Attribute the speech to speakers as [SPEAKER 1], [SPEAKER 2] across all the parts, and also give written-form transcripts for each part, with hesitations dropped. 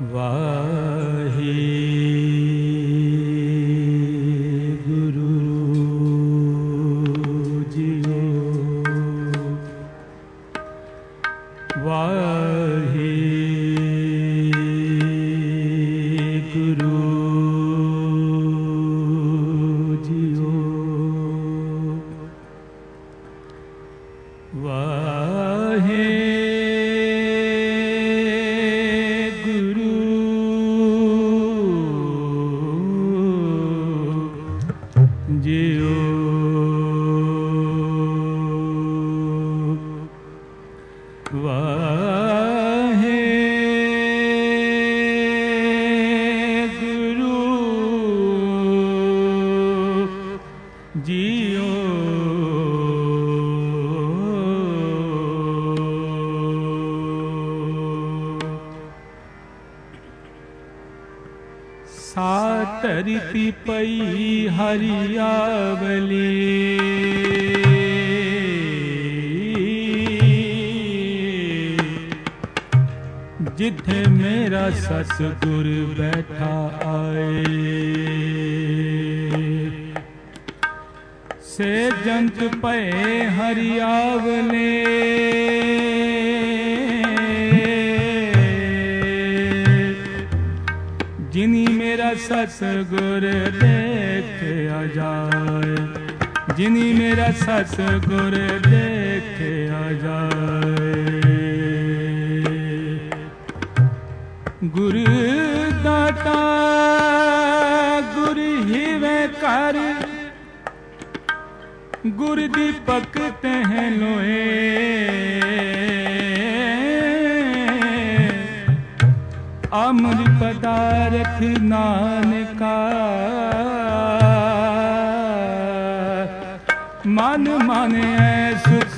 [SPEAKER 1] Waheguru JIO Waheguru JIO ਧਰਤੀ ਪਈ ਹਰਿਆਵਲੀ ਜਿੱਥੇ ਮੇਰਾ ਸਤਿਗੁਰ ਬੈਠਾ ਆਏ ਸੇ ਜੰਤ ਪਏ ਹਰਿਆਵਲੇ ਜਿਨੀ ਮੇਰਾ ਸਤਿਗੁਰ ਦੇਖਿਆ ਜਾਏ ਜਿਨੀ ਮੇਰਾ ਸਤਿਗੁਰ ਦੇਖਿਆ ਜਾਏ ਗੁਰ ਦਾਤਾ ਗੁਰ ਹਿਵੇ ਕਰ ਗੁਰ ਦੀਪਕ ਤਹਿ ਲੋਏ ਅਮਰ ਪਦਾਰਥ ਨਾਨਕਾ ਮਨ ਮਾਨੈ ਸੁਖ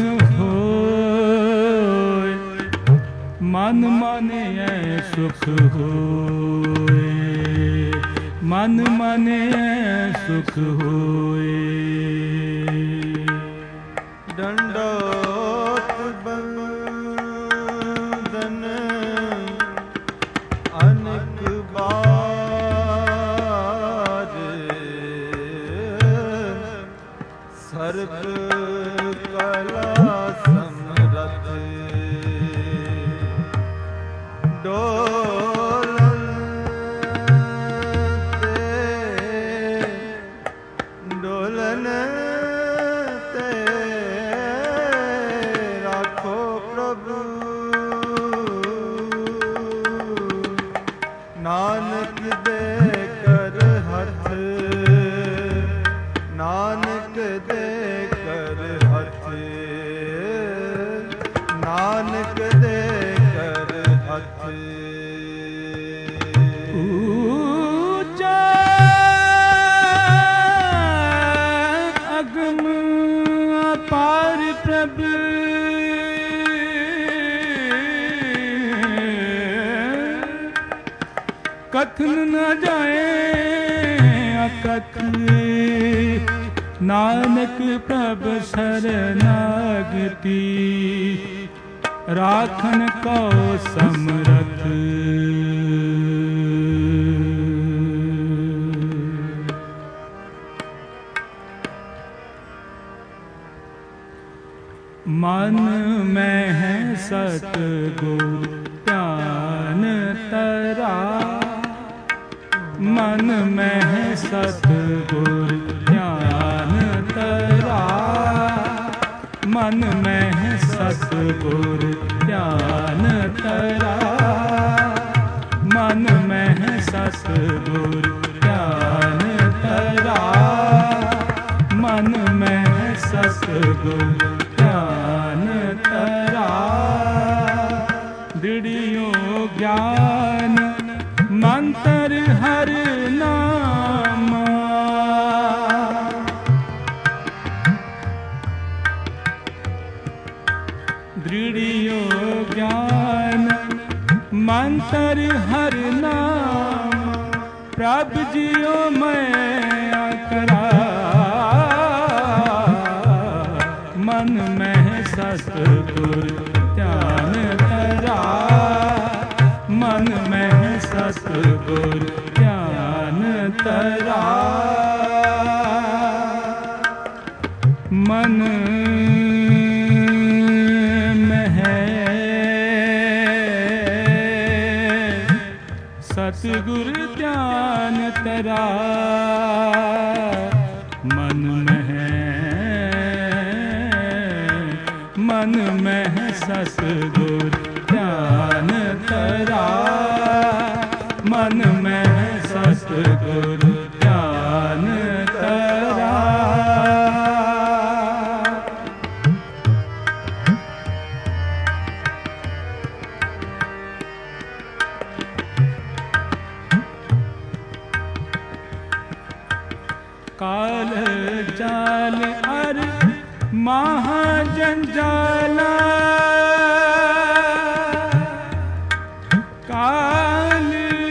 [SPEAKER 1] ਹੋਇ ਮਨ ਮਾਨੈ ਸੁਖ ਹੋਇ ਮਨ ਮਾਨੈ ਸੁਖ ਹੋਇ
[SPEAKER 2] ਡੰਡੋਤ ਬੰਦਨ ਅਨਕ ਬਾਰ ਸਰਬ ਕਲਾ ਸਮਰਥ ਡੋਲਨ ਤੇ ਰਾਖੋ ਪ੍ਰਭੂ ਨਾਨਕ ਦੇ ਕਰ ਹੱਥ ਨਾਨਕ ਦੇ ਕਰ ਹੱਥ ਨਾਨਕ ਦੇ ਕਰ ਹੱਥ
[SPEAKER 1] ਊਚਾ ਅਗਮ ਅਪਾਰ ਪ੍ਰਭ ਕਥਨ ਨ ਜਾਏ ਅਕਥ ਨਾਨਕ ਪ੍ਰਭ ਸਰਨਾਗਤੀ ਰਾਖਨ ਕੋ ਸਮਰਥ ਮਨ ਮੈਂ ਹੈ ਸਤਿਗੁਰ ਧਿਆਨ ਤਰਾ ਮਨ ਮੈਂ ਹੈ ਸਤਿਗੁਰ ਧਿਆਨ ਤਰਾ ਮਨ ਮੈਂ ਹੈ ਸਤਿਗੁਰ ਧਿਆਨ ਤਰਾ ਮਨ ਮੈਂ ਹੈ ਸਤਿਗੁਰ ਧਿਆਨ ਤਰਾ ਮਨ ਮੈਂ ਹੈ ਸਤਿਗੁਰ ਧਿਆਨ ਤਰਾ ਦ੍ਰਿੜਿਓ ਗਿਆਨ ਮੰਤਰ ਹਰ ਨਾਮਾ ਦ੍ਰਿੜਿਓ ਗਿਆਨ ਮੰਤਰ ਹਰ ਨਾਮ ਪ੍ਰਭ ਜੀਓ ਮੈਂ ਕਰਾ ਮਨ ਮੈਂ ਸਤਿਗੁਰ ਧਿਆਨ ਤਰਾ ਮਨ ਮੈਂ सतगुर ध्यान तरा मन में सतगुर ध्यान तरा मन में सतगुर ध्यान तरा। काल जाल अर महाजंजाला काल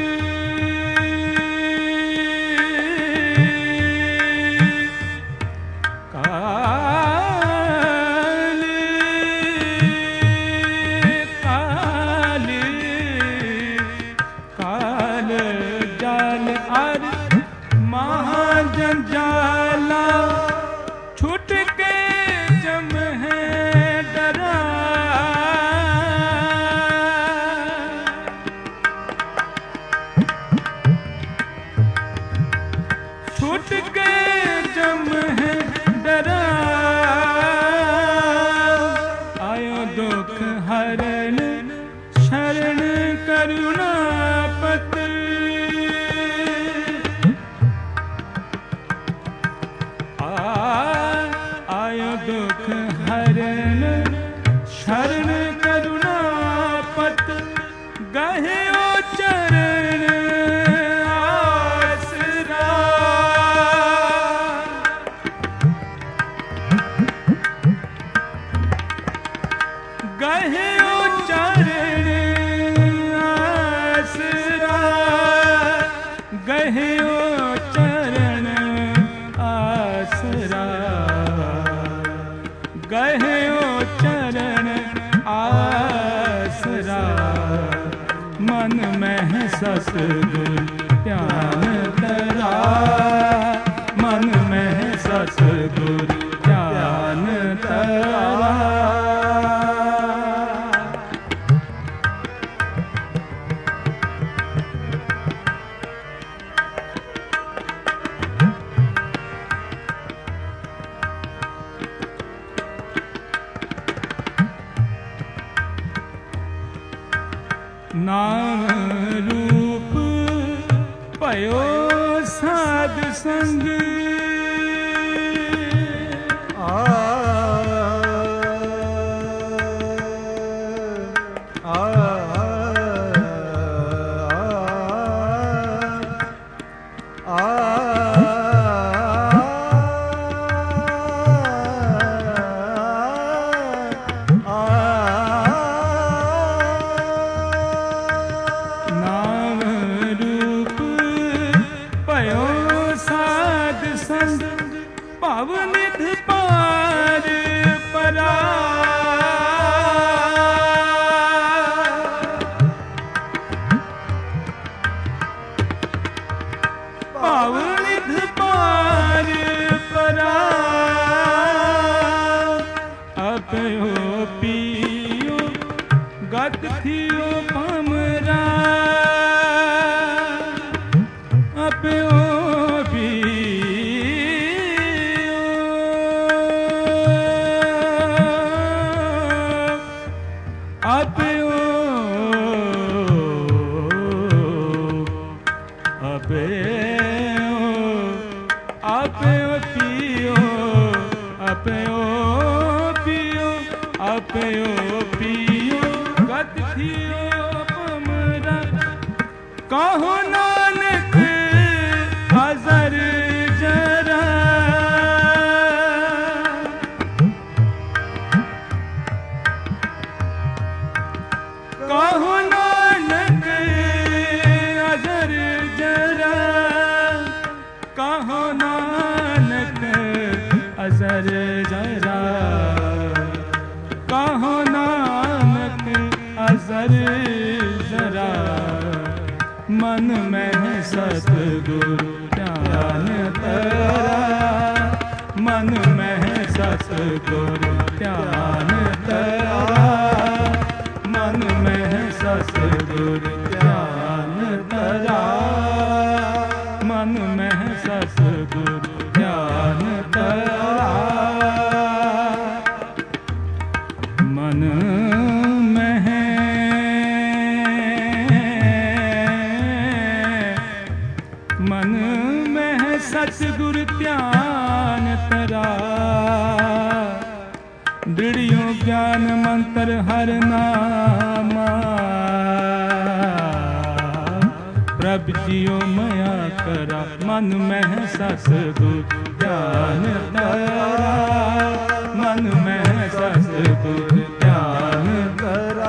[SPEAKER 1] काल काल काल जाल अर महाजंजाला छूट के जम है डरा छूट के जम है डरा आयो दुख हरण शरण करुणा पत आयो दुख हरण शरण करुणा पत गहे ओ चरण आसरा गहे ओ चरण आसरा गहे ओ चरण आसरा गहे ओ चरण आसरा मन में सतगुर ध्यान तरा मन में सतगुर ध्यान तरा। नाम रूप पयो साध संग पावनिध पार परा पावनिध पार परा अपयो पियो गत थियो पमरा अपयो अपयो पियो गत थियो पमरा कहो नानक हजर जरा कहो नानक हजर जरा कहो नानक हजर जरा कहो नानक अजर जरा मन में सतगुर ध्यान तरा मन में सतगुर ध्यान तरा मन में सतगुर ध्यान तरा। प्रभ जियो मया करा, मन में सस गुर ध्यान करा, मन में सस गुर ध्यान करा।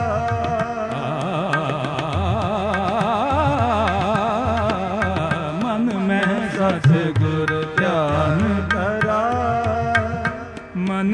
[SPEAKER 1] मन में सस गुर ध्यान करा, मन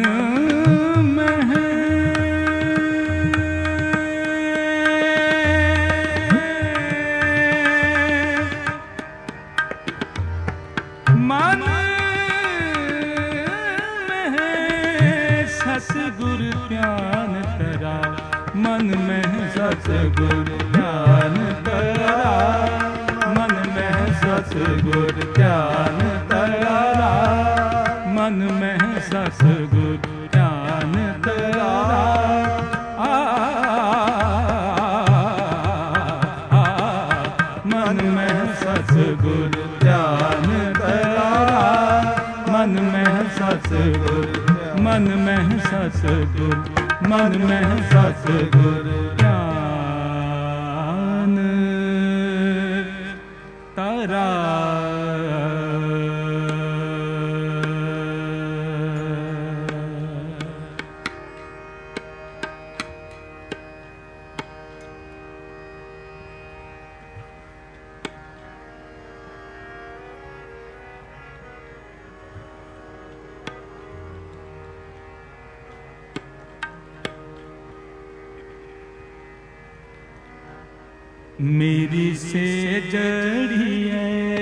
[SPEAKER 1] गुर ध्यान करा, मन में सस गुर ध्यान करा, मन में सस गुर ध्यान करा, मन में सस गुर ध्यान करा। मन में सस गुर ध्यान करा, मन में सस गुर, मन में सस गुर, मन में सस गुर ध्यान करा। मेरी से जड़िए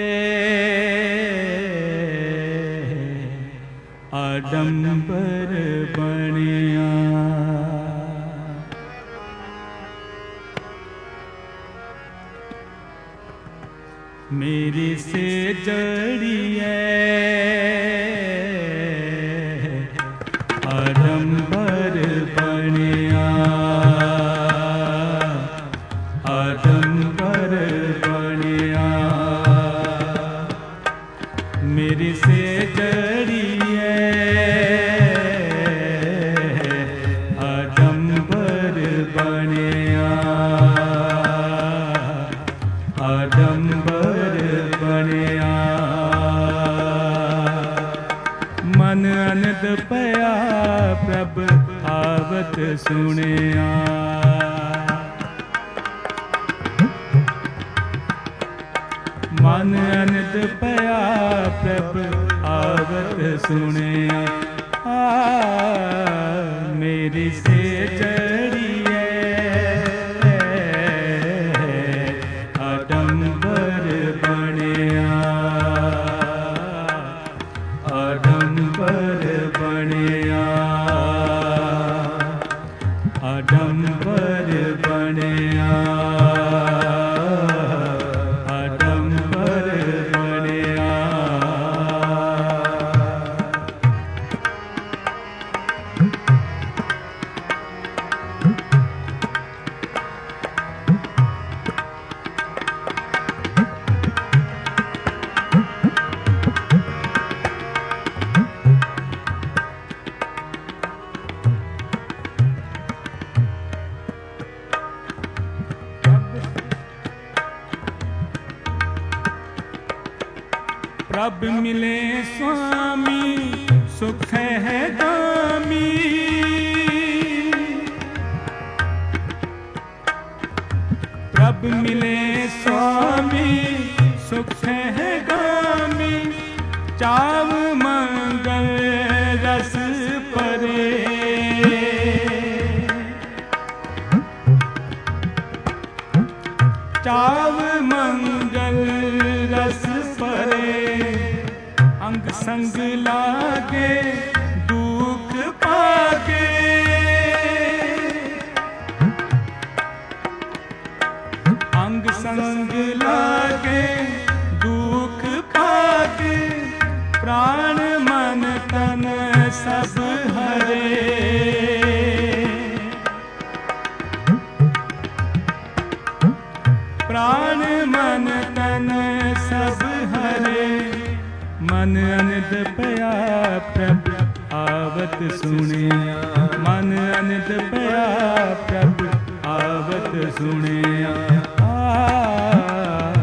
[SPEAKER 1] आडंबर बनिया, मेरी से जड़िए आडंबर बनिया, आडंबर बनिया। मेरी से जड़िए आडंबर बनिया, आडंबर बनिया। मन अनद पया प्रभ आवत सुनिया, मन अनद पया प्रभ आवत सुनिया। मेरी से जड़िए आडंबर बनिया, आडंबर बनिया, आडंबर बनिया, आडंबर बनिया। प्रभ मिले स्वामी सुख है दामी, प्रभ मिले स्वामी सुख है गामी। चाव मंगल रस परे, चाव मंगल रस परे। अंग संग लागे दुख पागे, अंग संग लागे दुख पागे। प्राण मन तन सब हरे, प्राण मन तन सब हरे। मन अनद पया प्रभ आवत सुनिया, मन अनद पया प्रभ आवत सुनिया।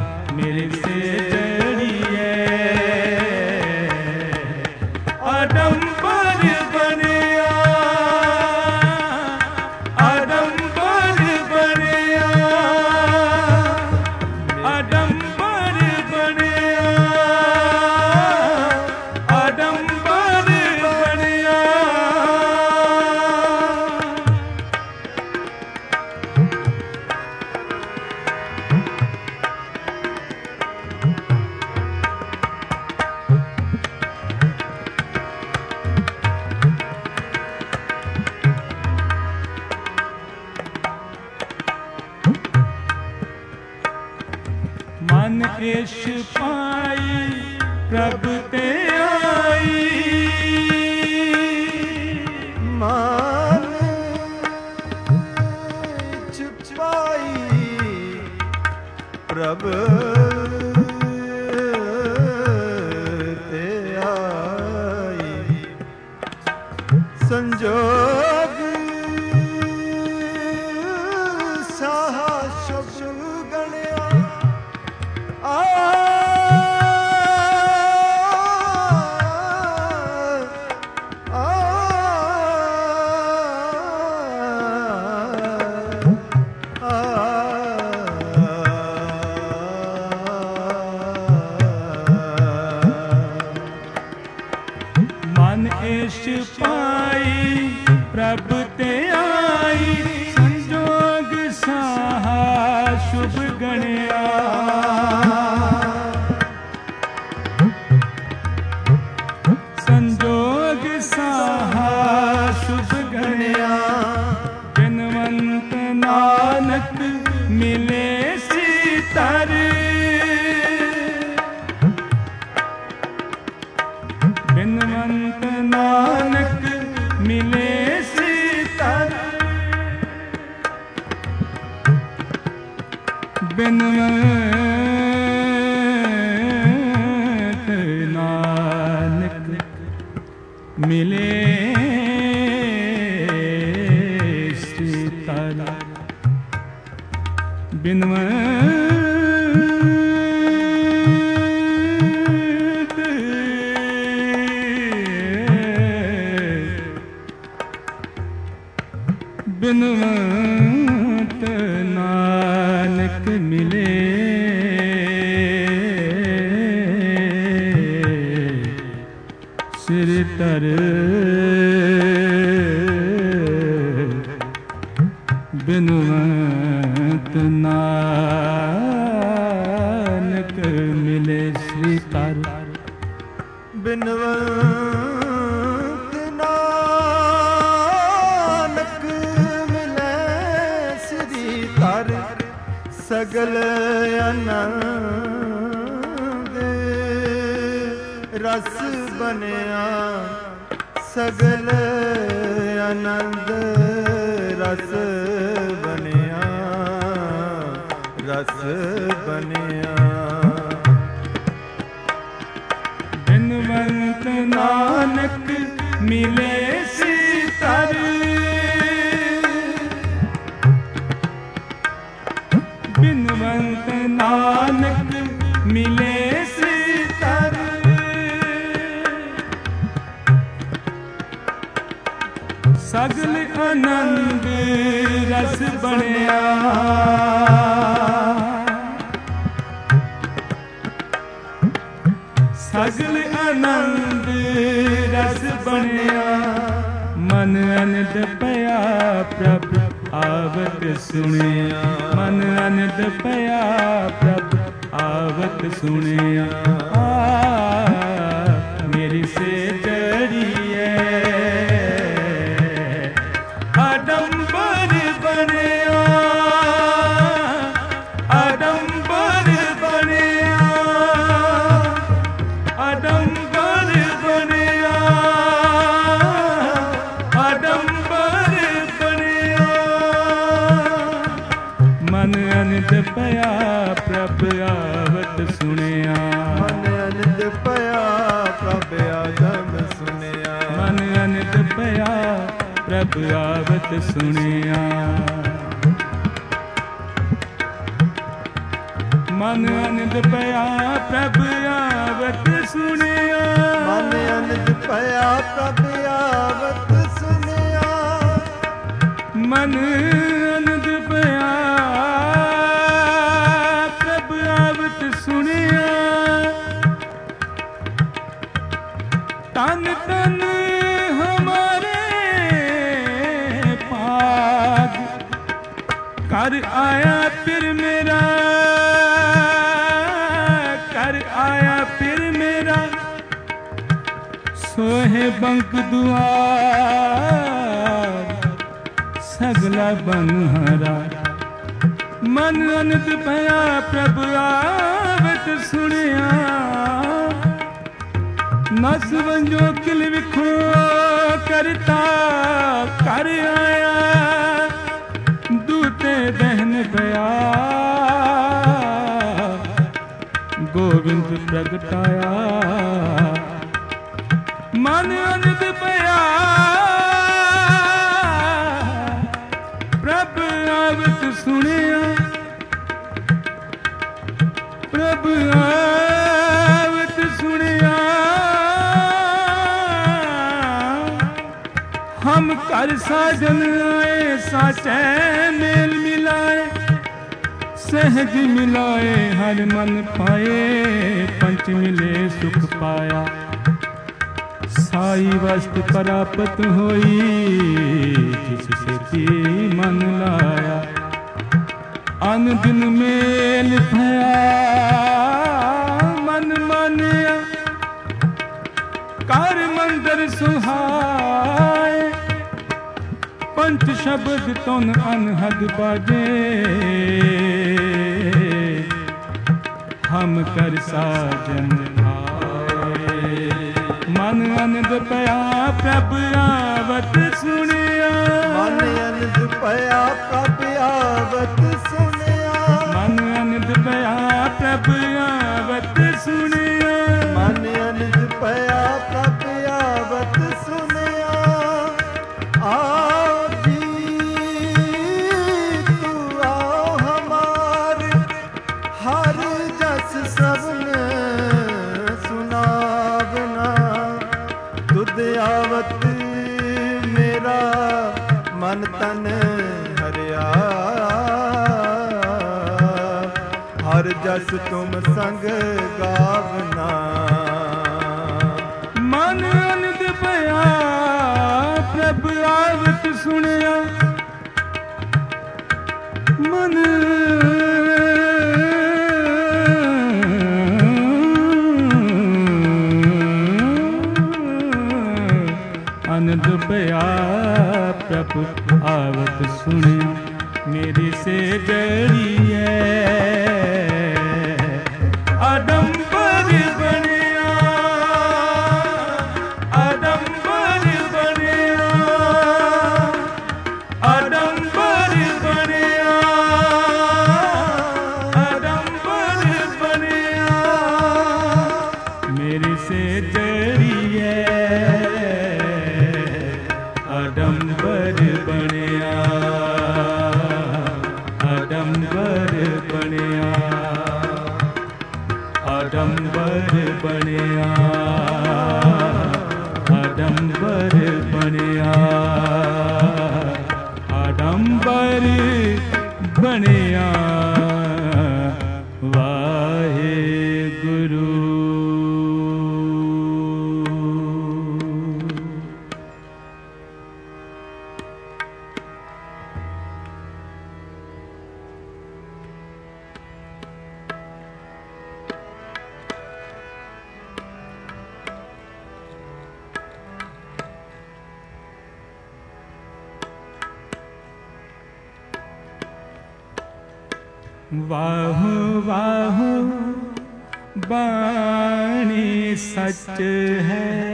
[SPEAKER 1] ਮਨ ਏਸ਼ ਪਾਈ ਪ੍ਰਭ ਤੇ ਆਈ।
[SPEAKER 2] ਮਨ ਏਸ਼ ਪਾਈ ਪ੍ਰਭ ਤੇ ਆਈ। ਸੰਜੋਗ ਸਾਹਾ ਸ਼ਬਦ ਗਣਿਆ
[SPEAKER 1] ਮਨ ਏਸ਼ ਪਾਈ ਪ੍ਰਭ ਤੇ ਆਈ। ਸੰਜੋਗ ਸਾਹਾ ਸ਼ੁਭ ਗਣਿਆ। ਸੰਜੋਗ ਸਾਹਾ ਸ਼ੁਭ ਗਣਿਆ। ਬਿਨਵੰਤ ਨਾਨਕ ਮਿਲੇ ਸੀ ਤਰ। ਬਿਨਵੰਤ ਨਾਨਕ ਮਿਲੇ ਸੀ ਤਰ। ਬਿਨਵੰਤ ਨਾਨਕ ਮਿਲੇ ਸੀ ਤਰ। ਬਿਨਵੰਤ ਬਿਨਵੰਤ ਨਾਨਕ ਮਿਲੇ ਸਿਰ ਤਰ। ਬਿਨਵੰਤ ਨਾਨਕ ਮਿਲੇ ਸ੍ਰੀ ਤਰ।
[SPEAKER 2] ਬਿਨਵੰਤ ਨਾਨਕ ਮਿਲੇ ਸ੍ਰੀ ਤਰ। ਸਗਲ ਆਨੰਦ ਰਸ ਬਣਿਆ। ਸਗਲ ਆਨੰਦ ਰਸ ਬਣਿਆ। ਰਸ ਬਣਿਆ।
[SPEAKER 1] ਬਿਨਵੰਤ ਨਾਨਕ ਮਿਲੇ ਸੀ ਤਰ। ਬਿਨਵੰਤ ਨਾਨਕ ਮਿਲੇ ਸੀ ਤਰ। ਸਗਲ ਆਨੰਦ ਰਸ ਬਣਿਆ। ਸਗਲ ਆਨੰਦ ਰਸ ਬਣਿਆ। ਮਨ ਅਨੰਦ ਪਿਆ ਪ੍ਰਭ ਆਵਤ ਸੁਣਿਆ। ਮਨ ਅਨੰਦ ਪਿਆ ਪ੍ਰਭ ਆਵਤ ਸੁਣਿਆ। ਮੇਰੀ ਸੇ ਜੜੀਏ ਆਡੰਬਰ ਬਣਿਆ। ਆਡੰਬਰ ਬਣਿਆ। ਆਡੰਬਰ ਬਣਿਆ। ਆਡੰਬਰ ਬਣਿਆ। ਮਨ ਅਨੰਦ ਪਿਆ ਪ੍ਰਭ ਆਵਤ ਸੁਣਿਆ।
[SPEAKER 2] ਮਨ ਅਨੰਦ ਪਿਆ ਪ੍ਰਭ ਆਗਮ ਸੁਣਿਆ।
[SPEAKER 1] ਮਨ ਅਨੰਦ ਪਿਆ ਪ੍ਰਭ ਆਵਤ ਸੁਣਿਆ। ਮਨ ਅਨੰਦ ਪਿਆ ਪ੍ਰਭ ਆਵਤ ਸੁਣਿਆ।
[SPEAKER 2] ਮਨ ਅਨੰਦ ਪਿਆ ਪ੍ਰਭ ਆਵਤ ਸੁਣਿਆ।
[SPEAKER 1] ਮਨ ਅਨੰਦ ਪਿਆ ਪ੍ਰਭ ਆਵਤ ਸੁਣਿਆ। ਤਨ ਤਨ ਹਮਾਰੇ ਭਾਗ ਕਰ ਆਇਆ ਫਿਰ ਮੇਰਾ। ਕਰ ਆਇਆ ਫਿਰ ਮੇਰਾ। ਸੋਹੇ ਬੰਕ ਦੁਆਰ ਸਗਲਾ ਬਨਹਰਾ। ਮਨ ਅਨੰਦ ਪਿਆ ਪ੍ਰਭ ਆਵਤ आवत सुनिया नस वंजो किल विखो करता कर आया दूते दहन बया गोविंद प्रगटाया मन अनंद पया प्रभ आवत सुनिया प्रभ आवत सुनिया हम कर साजन आए साचे मेल मिलाए सहज मिलाए हर मन पाए पंच मिले सुख पाया साई वस्त प्राप्त होई जिससे भी मन लाया अन दिन मेल भया मन मानिया कर मंदिर सुहाए पंच शब्द तुन अनहद बाजे हम कर साजन आए मन आनंद पया प्रभ आवत सुनिया
[SPEAKER 2] मन आनंद पया प्रभ आवत सुनिया
[SPEAKER 1] मन आनंद पया प्रभ आवत सुनिया
[SPEAKER 2] मन आनंद पया प्रभ आवत सुनिया आओ जी तू आओ हमार हर जस सबने सुनावना तुद आवत मेरा मन तन हरिया हर जस तुम संग गावना
[SPEAKER 1] मन आनंद पया प्रभ आवत सुनिया मन आनंद पया प्रभ आवत सुनिया मेरी से जड़ी है आडंबर बनिया आडंबर बनिया आडंबर बनिया आडंबर बनिया मेरे से जरिए आडंबर बनिया आडंबर बनिया आडंबर बनिया आडंबर बनिया आडंबर बनिया वाहे गुरु वाहु वाहु बाणी सच है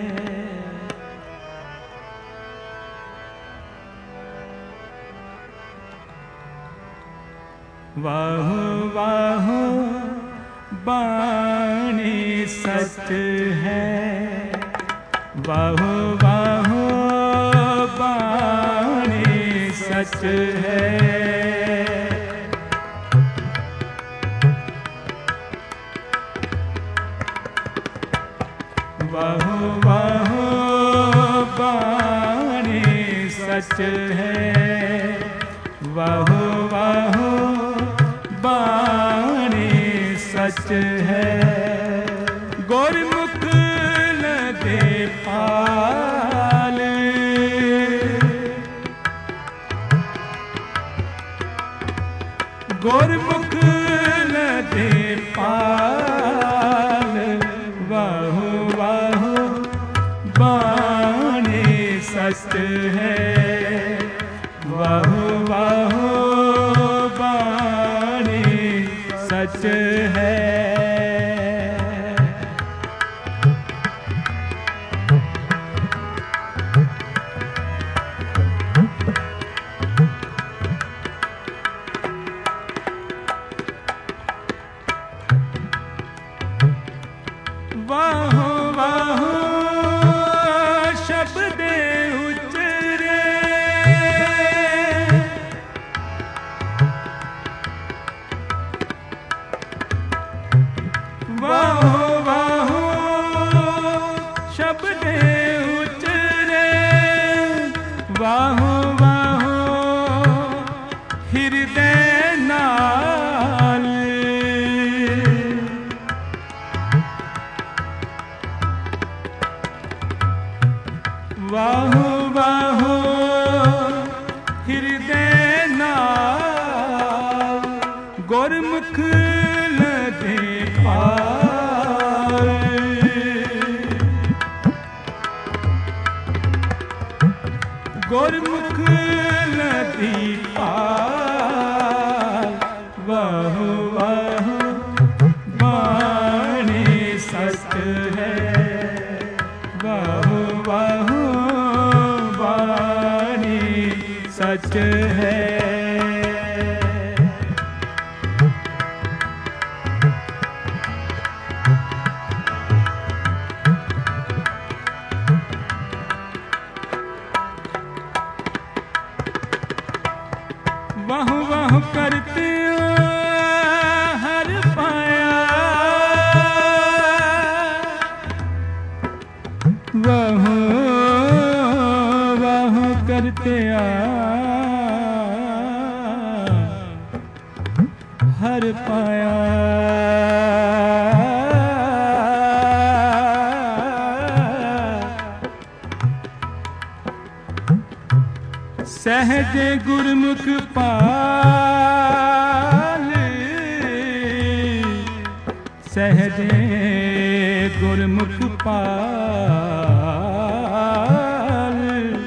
[SPEAKER 1] वाहु वाहु बाणी सच है वाहु वाहु बाणी सच है वाहु वाहु बाणी सच है वाहु वाहु बाणी सच है गुरमुख न दे पाल गुरमुख न दे पाल वाहु वाहु बाणी सच है वाहु वाहु बाणी सच है ਵਾਹੋ ਵਾਹੋ ਸ਼ਬਦੇ ਉਚਰੇ ਵਾਹੋ ਵਾਹੋ ਸ਼ਬਦੇ ਉਚਰੇ ਵਾਹੋ ਵਾਹੋ ਹਿਰਦੇ ਨਾਲ ਵਾਹੋ ਵਾਹੋ ਹਿਰਦੇ ਨਾਲ ਗੁਰਮੁਖ ਲਦੇ ਪਾਰ ਗੁਰਮੁਖ ਲਦੀ ਪਾਰ ਵਾਹੋ ਵਾਹੋ ਬਾਣੀ ਸਤ ਹੈ ਵਾਹੋ ਵਾਹੋ ਬਾਣੀ ਸਚ ਹੈ वाह वाह करते हर पाया वाह वाह करते हर पाया सहज गुरमुख पाल सहज गुरमुख पाल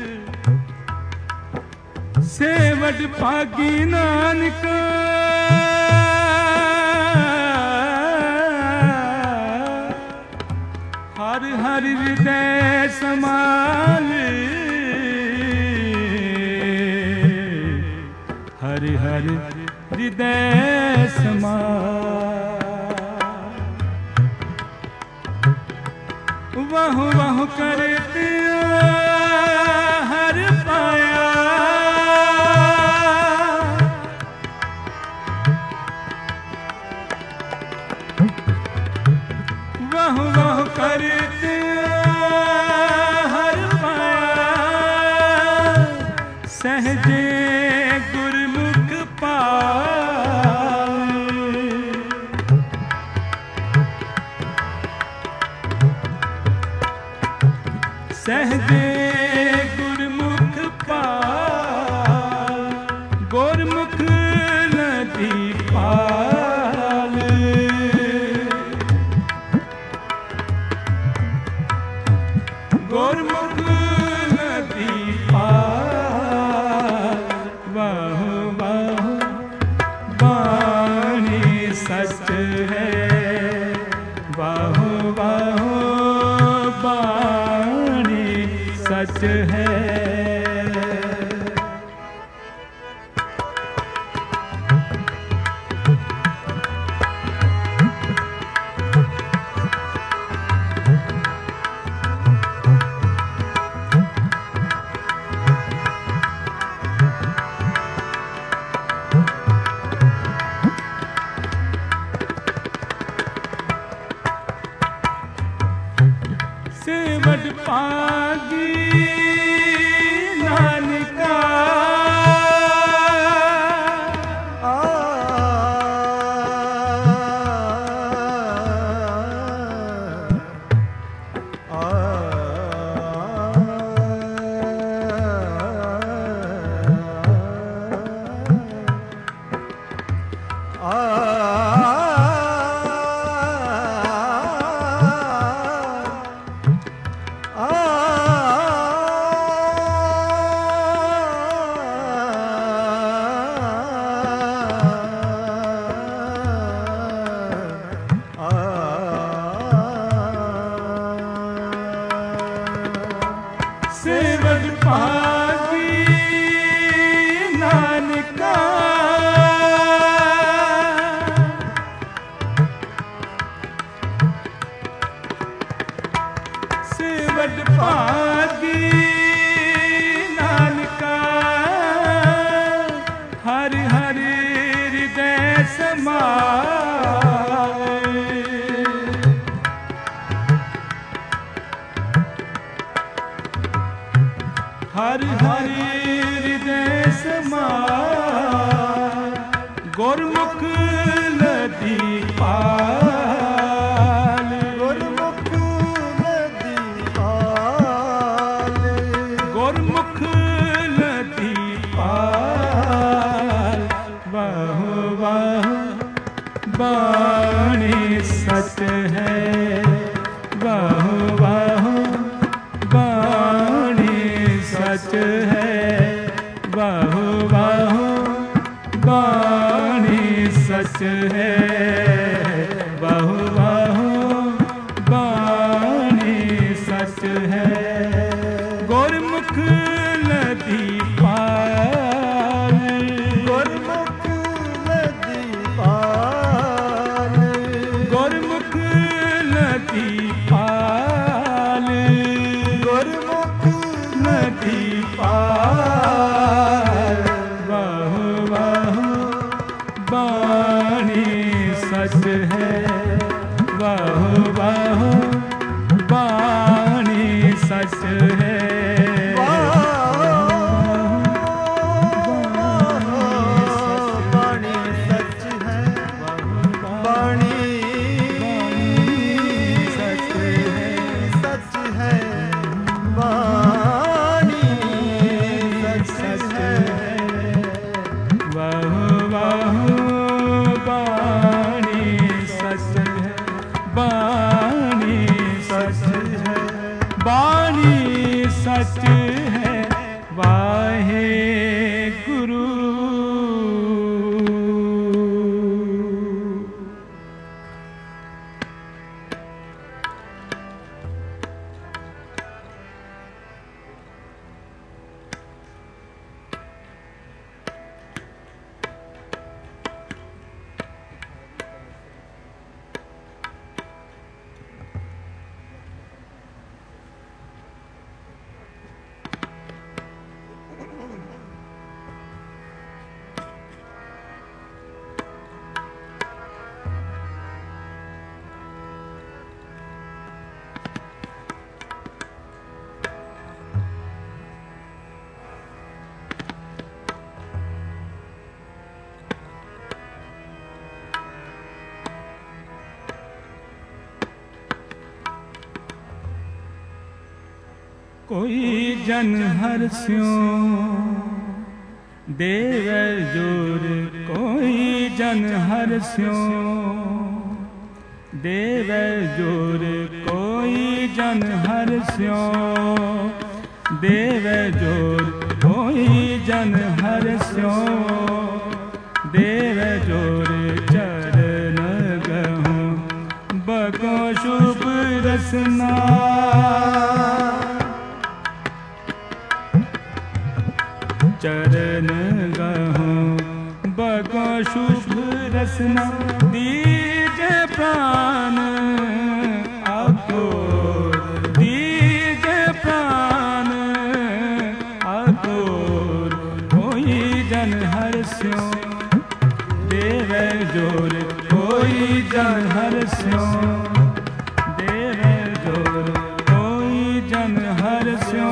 [SPEAKER 1] सेवट भागी नानक हर हर हृदय समाल हरि हरि हृदय समा वाह वाह करते हर पाया वाह वाह करते हर पाया सहजे सहजे गुरमुख पाल गुरमुख नदी पाल गुरमुख नदी पाल वाह वाह बाणी सच है वाह वाह सच है सेवट पागी नानका ਹਿਰਦੈ ਸਮਾਏ। ਹਰਿ ਹਰਿ ਹਿਰਦੈ ਸਮਾਏ, ਗੁਰਮੁਖ ਲਦੀ ਪਾਲ।
[SPEAKER 2] ਗੁਰਮੁਖ ਲਦੀ ਪਾਲ,
[SPEAKER 1] ਗੁਰਮੁਖ ਲਦੀ ਪਾਲ। ਵਾਹੁ ਵਾਹੁ ਬਾਣੀ ਸਚ ਹੈ, ਵਾਹੁ ਵਾਹੁ ਬਾਣੀ ਸਚ ਹੈ, ਵਾਹੁ ਵਾਹੁ ਬਾਣੀ ਸਚ ਹੈ, ਵਾਹੁ ਵਾਹੁ ਬਾਣੀ ਸਚ ਹੈ। ਗੁਰਮੁਖ ਲਦੀ ਪਾਲ,
[SPEAKER 2] ਗੁਰਮੁਖ ਲਦੀ ਪਾਲ,
[SPEAKER 1] ਗੁਰਮੁਖ ਲਦੀ ਪਾਲ,
[SPEAKER 2] ਗੁਰਮੁਖ
[SPEAKER 1] ਲਦੀ ਪਾਲ। ਵਾਹੁ ਵਾਹੁ ਬਾਣੀ ਸਚ ਹੈ, ਵਾਹੁ ਵਾਹੁ ਬਾਣੀ ਸਚ ਹੈ।
[SPEAKER 2] ਬਾਣੀ ਸੱਚ ਹੈ, ਬਾਣੀ
[SPEAKER 1] ਸਚ ਹੈ,
[SPEAKER 2] ਸੱਚ ਹੈ, ਬਾਣੀ ਸੱਚ ਹੈ।
[SPEAKER 1] ਵਾਹੁ ਵਾਹੁ ਬਾਣੀ ਸਚ ਹੈ, ਬਾਣੀ ਸਚ ਹੈ, ਬਾਣੀ ਸਚ ਹੈ। ਵਾਹਿਗੁਰੂ। ਕੋਈ ਜਨ ਹਰਸਿਉ ਦੇਵੈ ਜੋਰ, ਕੋਈ ਜਨ ਹਰਸਿਉ ਦੇਵੈ ਜੋਰ, ਕੋਈ ਜਨ ਹਰਸਿਉ ਦੇਵੈ ਜੋਰ, ਕੋਈ ਜਨ ਹਰਸਿਉ ਦੇਵੈ ਜੋਰ। ਚਰਨ ਗਹੁ ਬਗੋ ਸ਼ੁਭ ਰਸਨਾ, चरण गहो बगो शुभ रसना। दीजे प्राण आपको, दीजे प्राण आपको। कोई जन हर्ष्यो देवै जोर, कोई जन हर्ष्यो देवै जोर, कोई जन हर्ष्यो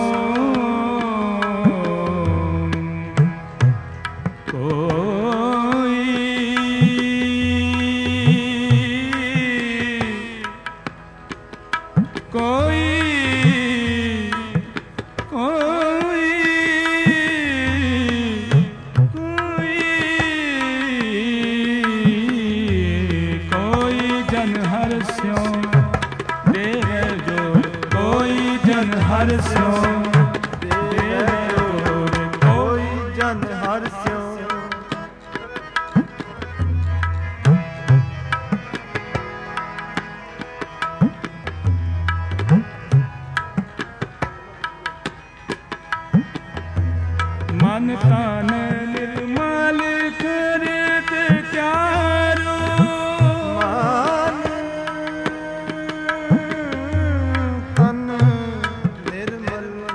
[SPEAKER 1] मन तन निर्मल करत चारो,
[SPEAKER 2] मन तन निर्मल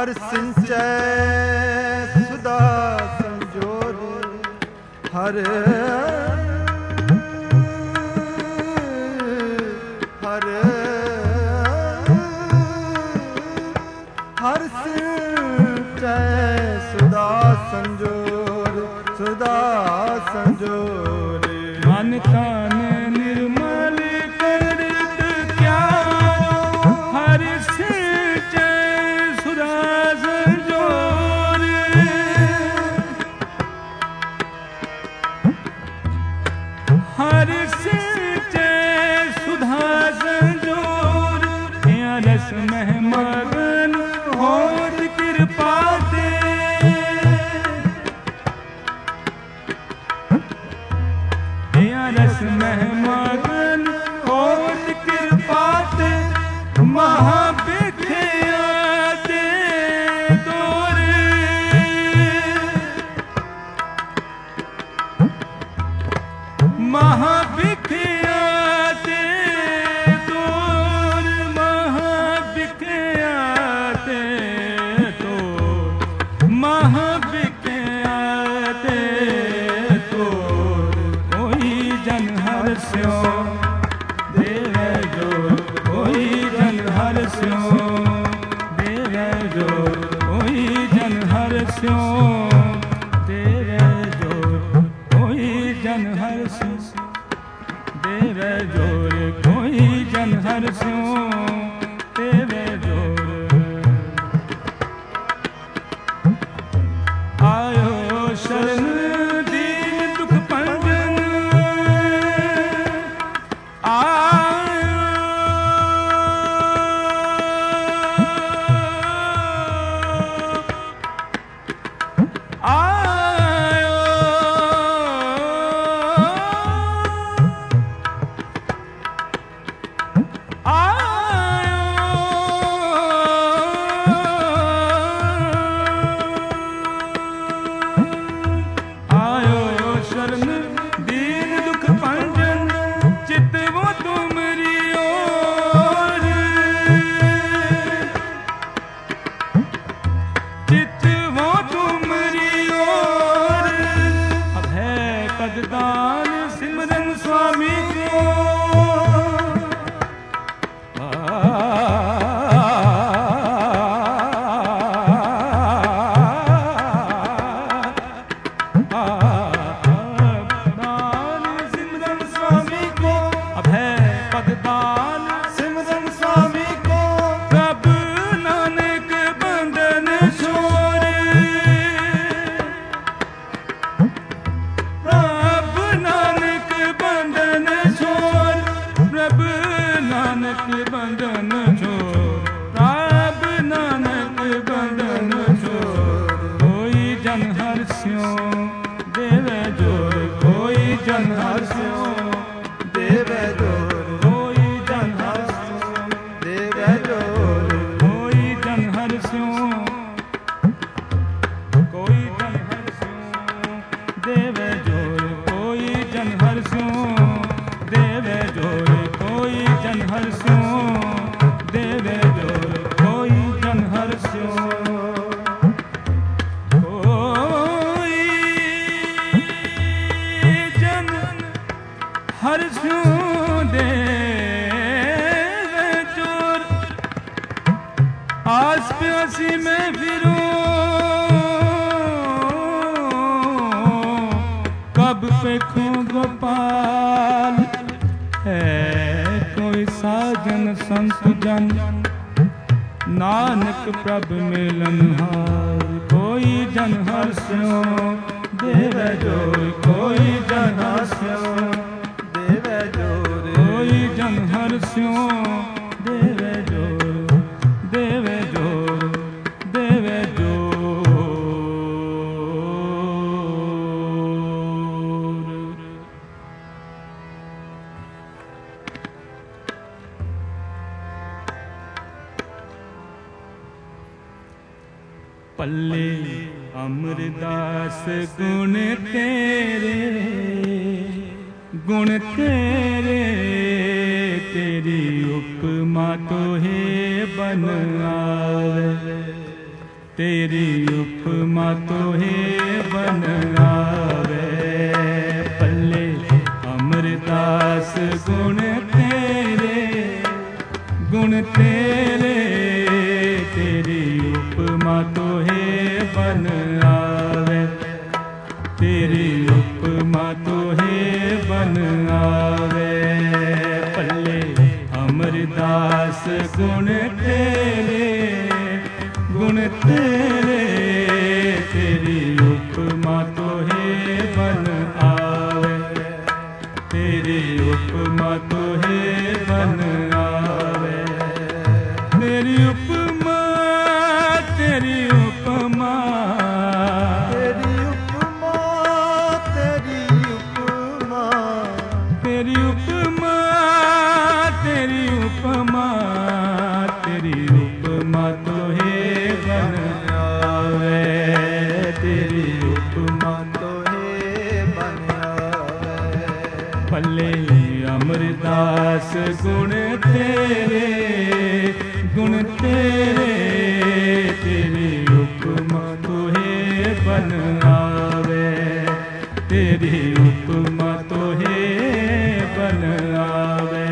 [SPEAKER 2] ਹਰ ਸਿੰਚੈ ਸੁਦਾ ਸੰਜੋਰ ਹਰ ਹਰ ਹਰ ਸਿੰਚੈ ਸੁਦਾ ਸੰਜੋਰ ਸੁਦਾ ਸੰਜੋਰ
[SPEAKER 1] ਮਨ ਤਨ ਨਿਰਮਲ ਕਰਤ ਕਿਆ ਹਰਿ ਸਿੰਚੈ ਸੁਦਾ ਸੰਜੋਰ ਹਰਿ ਸਿੰਚੈ ਸੁਧਾ ਸੰਜੋਰ ਇਆਂ ਰਸ ਮਹਿ ਮਗਨ ਹੋਤ ਕਿਰਪਾ ਤੇ ਰਸ ਮਹਿ ਮਗਨ ਹੋਤ ਕਿਰਪਾ ਤੇ ਮਹਾ ਬਿਖਿਆ ਤੇ ਤੋਰ ਮਹਾ ਬਿਖਿਆ ਤੇ ਤੋਰ ਮਹਾ ਬਿਖਿਆ ਤੇ ਤੋਰ ਮਹਾ ਬਿਖਿਆ ਤੇ ਹਰਸਿਓ ਦੇਵੈ ਜੋ ਕੋਈ ਜਨ ਹਰਸਿਓ ਦੇਵੈ ਜੋ ਕੋਈ ਜਨ ਹਰਸਿਓ ਦੇਵੈ ਜੋ ਕੋਈ ਜਨ ਹਰਸਿਓ ਦੇਵੈ ਜੋਰ ਕੋਈ ਜਨ ਹਰਸਿਓ ਦੇਵੈ ਜੋਰ ਆਇਓ ਸ਼ਰਨ ਨਾਨਕ ਪ੍ਰਭ ਮਿਲਨਹਾਰ ਕੋਈ ਜਨ ਹਰਸਿਓ ਦੇਵੈ ਜੋਰ ਕੋਈ ਜਨ ਹਰਸਿਓ ਦੇਵੈ ਜੋਰ ਕੋਈ ਜਨ ਹਰਸਿਓ ਦੇਵੈ ਜੋਰ ਦੇਵੈ ਜੋਰ ਦੇਵੈ ਜੋਰ ਪੱਲੇ ਅਮਰਦਾਸ ਗੁਣ ਤੇਰੇ ਗੁਣ ਤੇਰੇ ਤੇਰੀ ਉਪਮਾ ਤੋਹੇ ਬਨ ਆਵੇ तेरी उपमा तोहे बन आवे। पल्ले अमरदास गुण तेरे, गुण तेरे, तेरी उपमा तोहे बन आवे। तेरी उपमा तोहे बन आवे। पल्ले अमरदास गुण तेरे, गुण तेरे, तेरी उपमा तोहे बन आवे। तेरी उपमा तोहे बन आवे। तेरी उपमा, तेरी उपमा,
[SPEAKER 2] तेरी उपमा, तेरी उपमा,
[SPEAKER 1] तेरी उपमा, तेरी उपमा, तेरी उपमा तोहे बन आवे। तेरी उपमा
[SPEAKER 2] तोहे बन आवे।
[SPEAKER 1] पल्ले अमरदास गुण तेरे, गुण तेरे, तेरी उपमा तोहे बन आवे। तेरी उपमा तोहे बन आवे।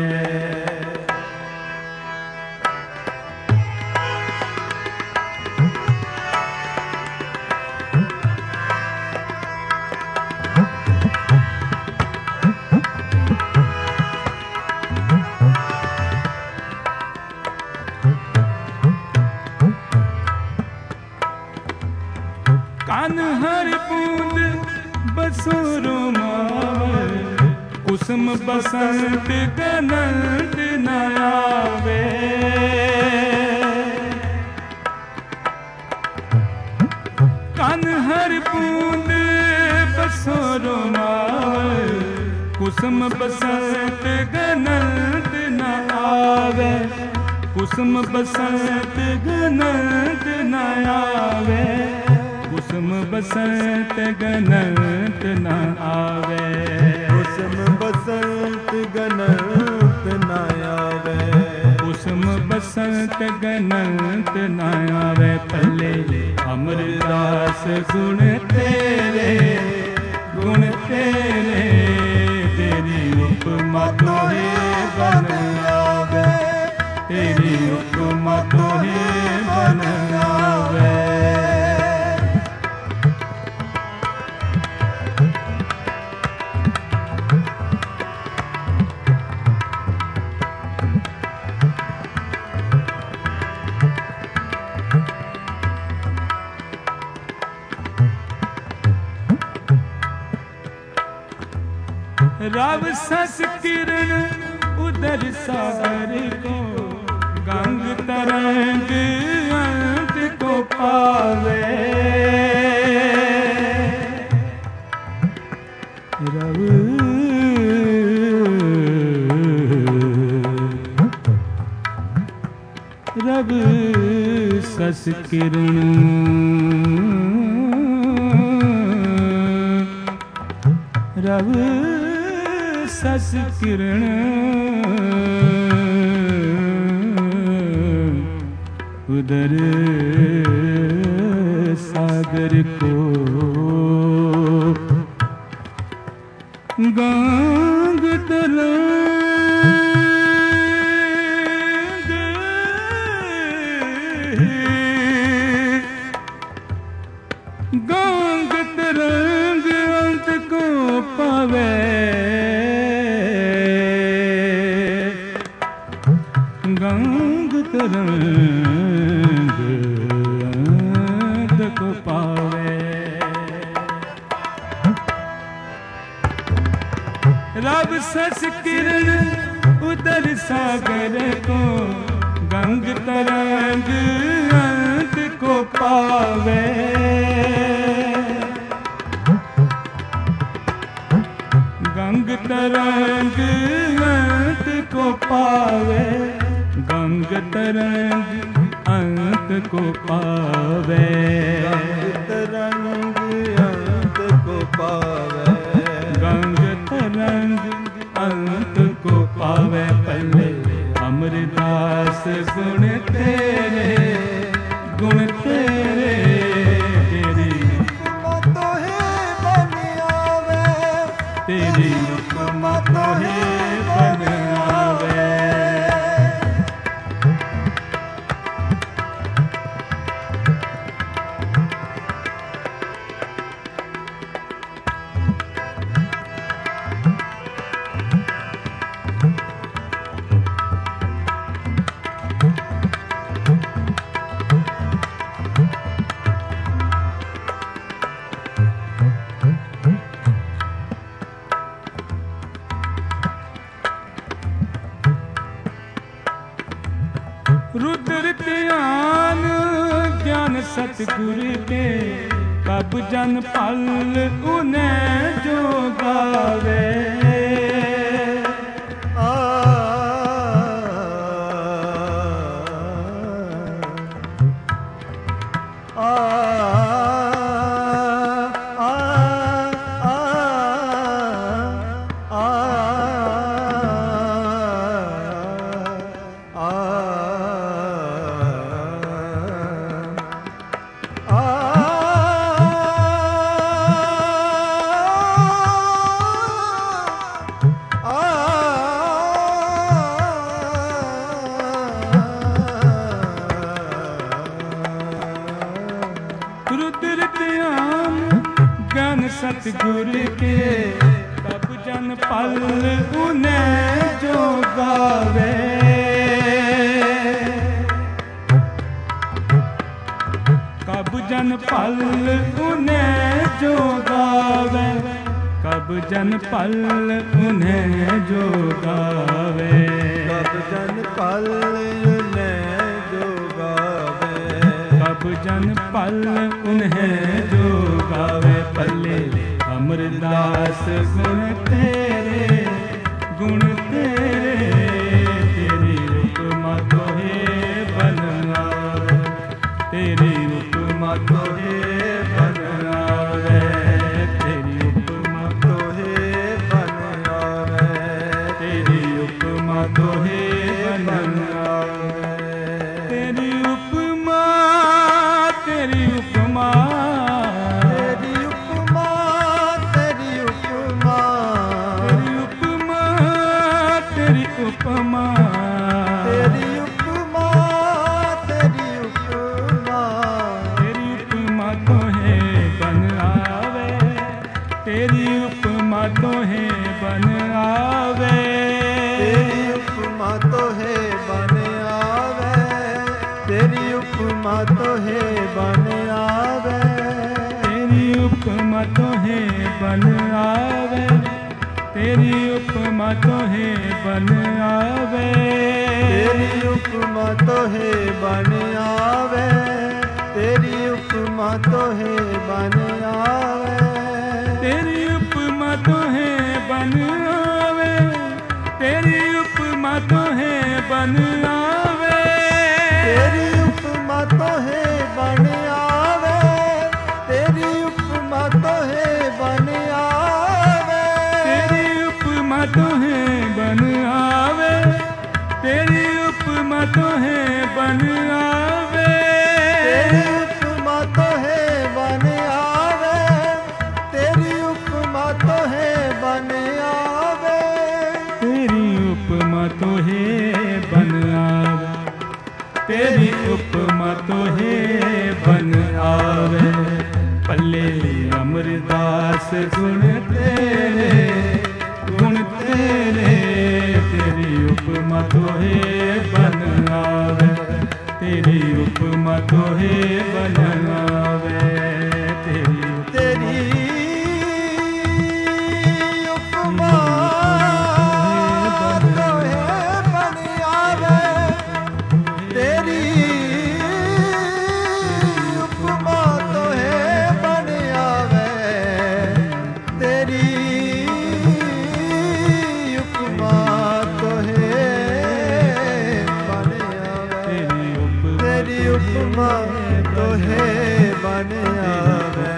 [SPEAKER 1] कान हर बूंद बसोरो मावे, कुसुम बसंत गनंत न आवे। कान हर बूंद बसोरो मावे, कुसुम बसंत गनंत न आवे। कुसुम बसंत गनंत न आवे। कुसुम बसंत गनंत न आवे।
[SPEAKER 2] कुसुम बसंत गनंत न आवे।
[SPEAKER 1] कुसुम बसंत गनंत न आवे। पल्ले अमरदास गुण तेरे, गुण तेरे, तेरी उपमा तोहे बन आवे। तेरी उपमा तोहे बन आवे। रव सस किरण उदर सागर को, गंग तरंग अंत को पावे। रव रव सस किरण रव सस किरण उदर सागर को, गंग तरंग गंग तरंग अंत को पावे। गंग तरंग अंत को पावे। रब सस किरण उदर सागर को, गंग तरंग अंत को पावे। गंग तरंग अंत को पावे। गंग तरंग अंत को पावे।
[SPEAKER 2] गंग तरंग अंत को पावे।
[SPEAKER 1] गंग तरंग अंत को पावे। पल्ले अमरदास गुण तेरे, गुण तेरे, सतगुर के कब जन पल उन्हें जो गावे सतगुर के कब जन पल उन्हें जो गावे कब जन पल उन्हें जो गावे कब जन पल उन्हें जो गावे
[SPEAKER 2] कब जन पल उन्हें जो गावे
[SPEAKER 1] कब जन पल उन्हें जो गावे पल्ले अमरदास गुण तेरे तेरी उपमा तोहे बनावे तेरी उपमा तोहे बनावे तेरी उपमा
[SPEAKER 2] तोहे बनावे
[SPEAKER 1] तेरी उपमा तोहे बनावे तेरी उपमा तेरी उपमा उपमा
[SPEAKER 2] तेरी उपमा तेरी उपमा
[SPEAKER 1] तेरी उपमा तोहे बन आवे तेरी उपमा तोहे बन आवे
[SPEAKER 2] तेरी उपमा तोहे बन आवे तेरी उपमा तोहे बन आवे
[SPEAKER 1] तेरी उपमा तोहे बन आवे तेरी उपमा तोहे बन आवे
[SPEAKER 2] तेरी उपमा तोहे बन आवे तेरी उपमा तोहे बन आवे
[SPEAKER 1] तेरी उपमा तोहे बन आवे तेरी उपमा तोहे बन आवे
[SPEAKER 2] तेरी उपमा तोहे बन आवे तेरी उपमा तोहे बन आवे
[SPEAKER 1] तेरी उपमा तोहे बन आवे तेरी उपमा तोहे बन आवे
[SPEAKER 2] तेरी उपमा तोहे बन आवे तेरी उपमा तोहे बन आवे
[SPEAKER 1] तेरी उपमा तोहे बन आवे तेरी उपमा तोहे बन आवे पल्ले अमरदास गुण तेरे तेरी उपमा तोहे बन आवे तेरी उपमा तोहे बन आवे तेरी
[SPEAKER 2] उपमा तोहे बन आवे तेरी उपमा तोहे बन आवे तेरी उपमा तोहे बन आवे तेरी उपमा तोहे बन आवे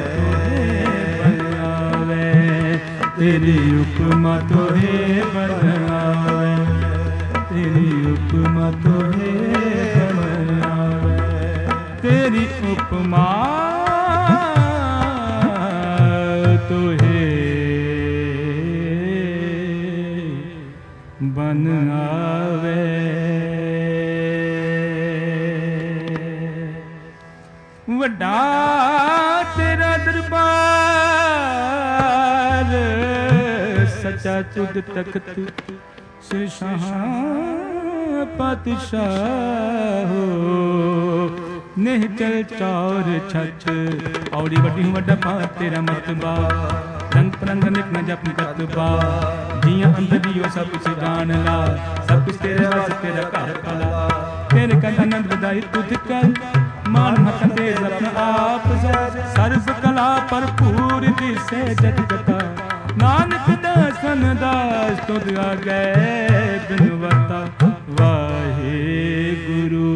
[SPEAKER 1] तेरी उपमा तोहे बन आवे तेरी उपमा तोहे बन आवे तेरी उपमा तोहे बन आवे वड्डा तेरा दरबार सच्चा चुद तख्त श्री शाह पातशाह निहचल चौर छच औड़ी वड्डी वड्डा पा तेरा मतबा रंग परंग निक न जप कतबा जियां अंदर दियो सब कुछ जान ला सब कुछ तेरे वास तेरा घर कला तेरे का आनंद बधाई तुझ कर ਮਾਨ ਮਤ ਤੇ ਰਤਨ ਆਪ ਸਰਬ ਕਲਾ ਭਰਪੂਰ ਦਿਸੇ ਜਗ ਕਥਾ ਨਾਨਕ ਦਾਸਨ ਦਾਸ ਤੁਧ ਆਗੇ ਬਿਨਵਤਾ ਵਾਹਿਗੁਰੂ।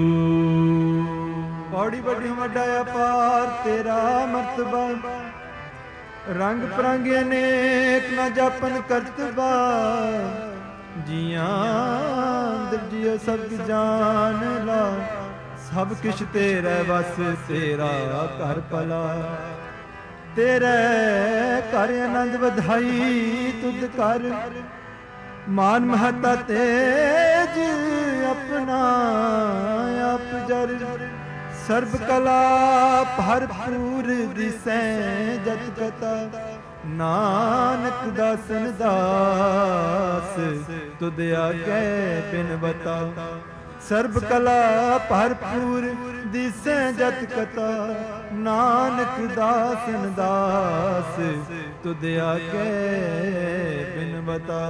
[SPEAKER 2] ਪੌੜੀ ਵੱਡੀ ਵੱਡਾ ਅਪਾਰ ਤੇਰਾ ਮਰਤਬਾ ਰੰਗ ਪਰੰਗ ਅਨੇਕ ਨਾ ਜਾਪਨ ਕਰਤਬਾ ਜੀਆਂ ਦਿਵ ਜੀਓ ਸਭ ਜਾਨ ਲਾ ਸਭ ਕਿਛ ਤੇਰੇ ਵਸ ਤੇਰਾ ਘਰ ਭਲਾ ਤੇਰੇ ਘਰ ਆਨੰਦ ਵਧਾਈ ਤੁਧ ਕਰ ਮਾਨ ਮਹਤਾ ਤੇਜ ਆਪਣਾ ਆਪ ਜਰ ਸਰਬ ਕਲਾ ਭਰਪੂਰ ਦਿਸੈ ਜਤ ਕਥਾ ਨਾਨਕ ਦਾਸਨ ਦਾਸ ਤੁਧ ਆਗੇ ਬਿਨ ਬਤਾ ਸਰਬ ਕਲਾ ਭਰਪੂਰ ਦਿਸੈ ਜਤ ਕਥਾ ਨਾਨਕ ਦਾਸਨ ਦਾਸ ਤੁਧ ਆਗੇ ਬਿਨ ਬਤਾ।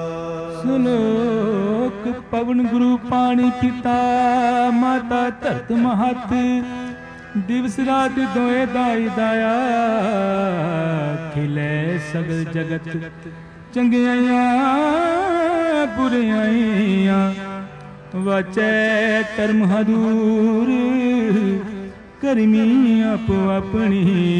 [SPEAKER 1] ਸੁਲੋਕ ਪਵਨ ਗੁਰੂ ਪਾਣੀ ਪਿਤਾ ਮਾਤਾ ਧਰਤ ਮਹਤ ਦਿਵਸ ਰਾਤ ਦੋਏ ਦਾਈ ਦਾਇਆ ਖਿਲੇ ਸਗਲ ਜਗਤ ਚੰਗਿਆਈਆਂ ਬੁਰਿਆਈਆਂ ਵਚੈ ਕਰਮ ਹਦੂਰ ਕਰਮੀ ਆਪੋ ਆਪਣੀ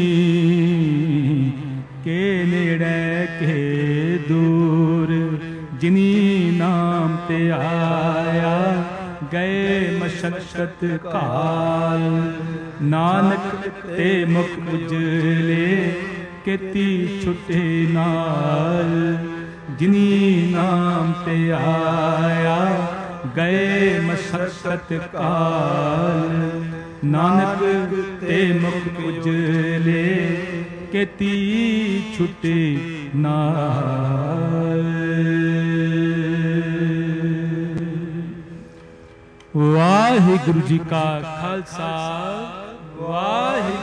[SPEAKER 1] ਕੇ ਨੇੜੇ ਕੇ ਦੂਰ ਜਿਨੀ ਨਾਮ ਤੇ ਆਇਆ ਗਏ ਮਸ਼ਕਤ ਕਾਲ ਨਾਨਕ ਤੇ ਮੁਖ ਉਜਲੇ ਕੀਤੀ ਛੁਟੇ ਨਾਲ ਜਿਨੀ ਨਾਮ ਤੇ ਆਇਆ ਗਏ ਮਸ਼ਕਤ ਕਾਲ ਨਾਨਕ ਤੇ ਮੁਖ ਉਜਲੇ ਕੀਤੀ ਛੁਟੇ ਨਾਲ। ਵਾਹਿਗੁਰੂ ਜੀ ਕਾ ਖਾਲਸਾ ਵਾਹਿਗੁਰੂ